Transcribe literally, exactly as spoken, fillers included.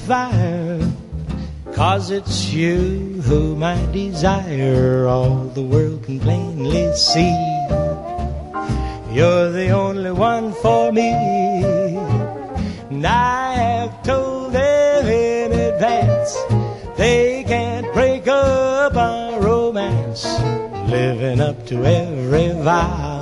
fire, 'cause it's you whom I desire. All the world can plainly see you're the only one for me. And I have told them in advance they can't break up our romance, living up to every vow.